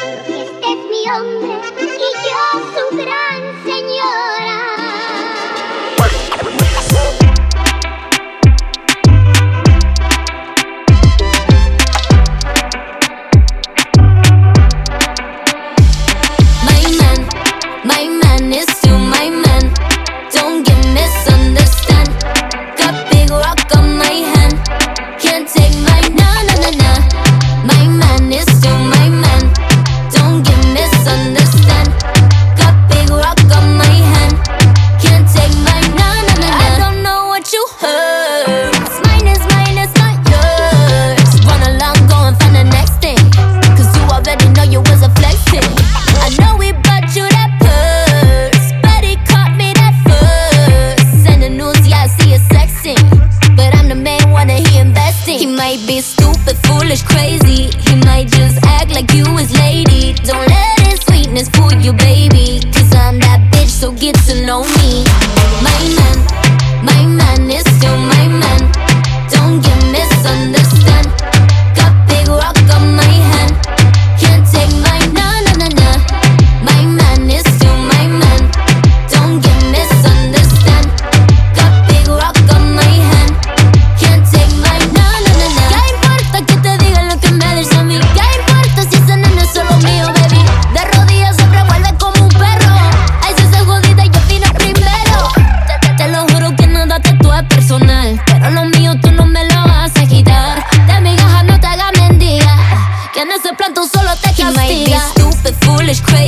Este es mi hombre y yo su gran señora. My man is still my man. Don't get misunderstand. Got big rock on my hand. Can't take my na. My man is still my man. Don't get misunderstand. Got big rock on my hand. Can't take my na. I don't know what you heard. What's mine is not yours. Run along, go and find the next thing. Cause you already know you was a flexing. I know we bought you that purse, but he caught me that first. Send the news, yeah, I see you sexing, but I'm the main one that he investing. He might be stupid, foolish, crazy. He might just act like you his lady. Don't let his sweetness fool you, baby. Cause I'm that bitch, so get to know me. My man is still my man. Don't get misunderstand. Got big rock on my hand. Can't take my na. My man is still my man. Don't get misunderstand. Got big rock on my hand. Can't take my na. ¿Qué importa que te digan lo que me des a mí? ¿Qué importa si ese nene es solo mío, baby? De rodillas se revuelve como un perro. Ay, si se jodida yo vine primero. Te lo juro que nada de tú es personal, pero lo mío tú no me lo vas a quitar. De mi gaja no te hagas mendiga, que en ese plan tú solo te castigas. He might be stupid, foolish, crazy.